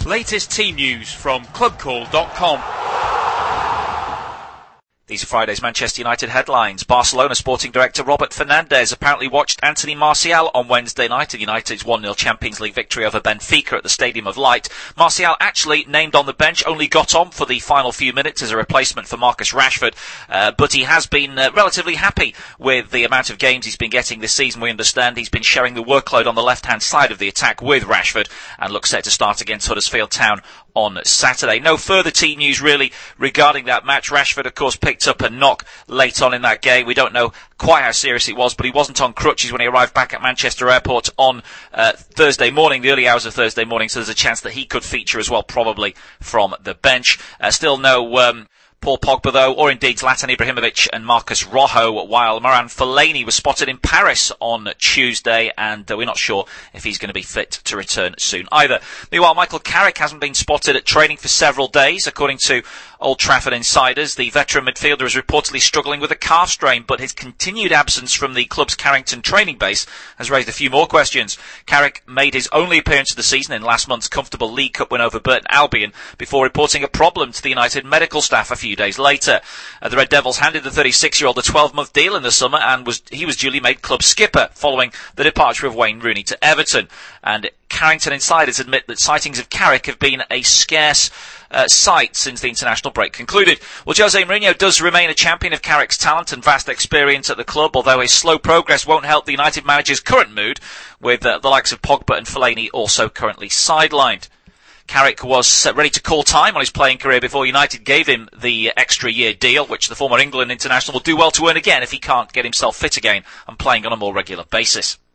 Latest team news from clubcall.com. These are Friday's Manchester United headlines. Barcelona sporting director Robert Fernandes apparently watched Anthony Martial on Wednesday night in United's 1-0 Champions League victory over Benfica at the Stadium of Light. Martial, actually named on the bench, only got on for the final few minutes as a replacement for Marcus Rashford, but he has been relatively happy with the amount of games he's been getting this season. We understand he's been sharing the workload on the left-hand side of the attack with Rashford and looks set to start against Huddersfield Town on Saturday. No further team news really regarding that match. Rashford, of course, picked up a knock late on in that game. We don't know quite how serious it was, but he wasn't on crutches when he arrived back at Manchester Airport on Thursday morning, the early hours of Thursday morning, so there's a chance that he could feature as well, probably from the bench. Still no Paul Pogba, though, or indeed Zlatan Ibrahimovic and Marcus Rojo, while Marouane Fellaini was spotted in Paris on Tuesday, and we're not sure if he's going to be fit to return soon either. Meanwhile, Michael Carrick hasn't been spotted at training for several days, according to Old Trafford insiders. The veteran midfielder is reportedly struggling with a calf strain, but his continued absence from the club's Carrington training base has raised a few more questions. Carrick made his only appearance of the season in last month's comfortable League Cup win over Burton Albion before reporting a problem to the United medical staff a few days later. The Red Devils handed the 36-year-old a 12-month deal in the summer, and he was duly made club skipper following the departure of Wayne Rooney to Everton. And Carrington insiders admit that sightings of Carrick have been a scarce sight since the international break concluded. Well, Jose Mourinho does remain a champion of Carrick's talent and vast experience at the club, although his slow progress won't help the United manager's current mood, with the likes of Pogba and Fellaini also currently sidelined. Carrick was ready to call time on his playing career before United gave him the extra year deal, which the former England international will do well to earn again if he can't get himself fit again and playing on a more regular basis.